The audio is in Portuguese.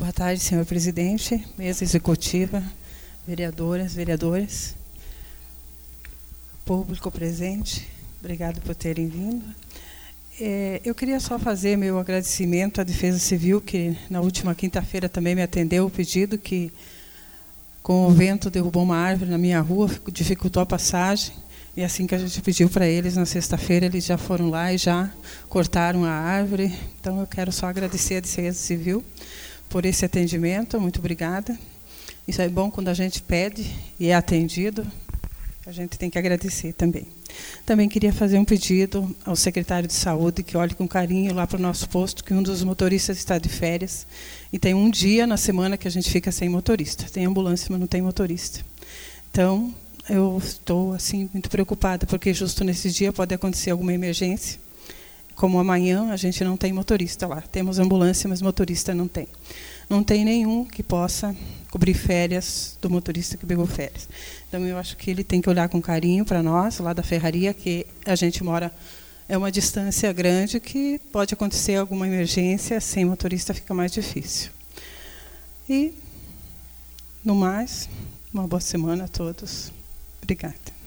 Boa tarde, senhor presidente, mesa executiva, vereadoras, vereadores, público presente, obrigado por terem vindo. Eu queria só fazer meu agradecimento à Defesa Civil, que na última quinta-feira também me atendeu o pedido, que com o vento derrubou uma árvore na minha rua, dificultou a passagem, e assim que a gente pediu para eles, na sexta-feira, eles já foram lá e já cortaram a árvore. Então, eu quero só agradecer à Defesa Civil por esse atendimento, muito obrigada. Isso é bom quando a gente pede e é atendido, a gente tem que agradecer também. Também queria fazer um pedido ao secretário de Saúde, que olhe com carinho lá para o nosso posto, que um dos motoristas está de férias, e tem um dia na semana que a gente fica sem motorista. Tem ambulância, mas não tem motorista. Então, eu estou assim, muito preocupada, porque justo nesse dia pode acontecer alguma emergência. Como amanhã a gente não tem motorista lá. Temos ambulância, mas motorista não tem. Não tem nenhum que possa cobrir férias do motorista que pegou férias. Então, eu acho que ele tem que olhar com carinho para nós, lá da ferraria, que a gente mora, é uma distância grande, que pode acontecer alguma emergência, sem motorista fica mais difícil. E, no mais, uma boa semana a todos. Obrigada.